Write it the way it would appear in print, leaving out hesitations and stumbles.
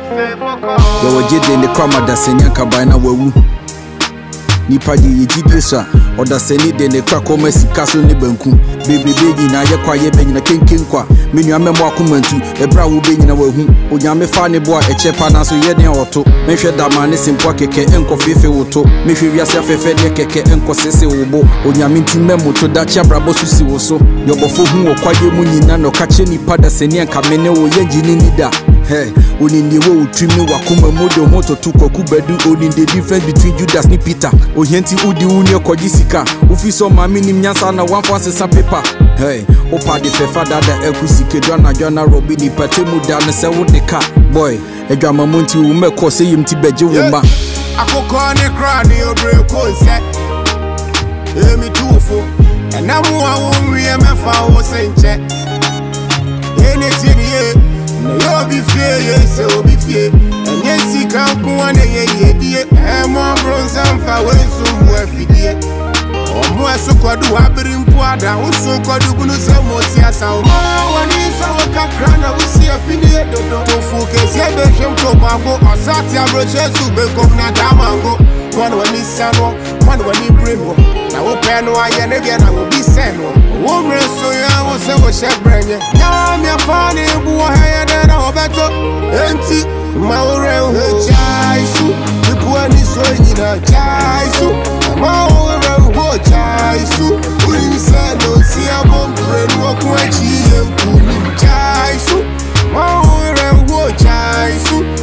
Yo jide ne kwama da senya kabai na wawu nipa de yejide so a oda seni de ne kwa koma sika so ne banku bebebe nyina ye kwa ye benyina kenken kwa menua memo akomantu ebra wo benyina wahu onyame fa ne bo a echepa na so ye ne oto mehwe dama ne simpo keke enko fefe woto mehwe wiase afefe de keke enko sese wobo onyame ntimem moto da chia brabo susi wo so yobofo hu wo kwaye mu nyina no kache nipa da seni enka mene wo ye njini nida hey onindi wo utrimi wakoma modo hoto tukoku bedu onindi difference between Judas ni Peter ohenti udi uni okoji sika ufiso mami ni mnyansa na wanfanse sa paper hey opa de fefa dada ekusike jona robi ni patemu dan se wo de ka boy edwama monti wo meko se yimti beje wo ma akoko ne kra ne obre ko se emi tufo na mu awu wie mefa wo senche ene tinie na yo bi fie ye se obi fie enye sika ko ane ye die mo bronza mfa wensu mu afidie omo esokodu abiri mpo ada usokodu bunu se moti asa o wani so kakra na usi afidie dodo tofu kesi ebehwem to mago osati abroche su be kom na damango one wani sano one wani bremo na wo pe no aye ne bia na wo bi se no wo mreso ya wo se wo shebrenye ya mi afani bu ha ya de na obeto enti ma ore ho jaisu ibu ani so nyina jaisu ma ore ho jaisu uri se no si abon prenu ko achi ye ku jaisu ma ore ho jaisu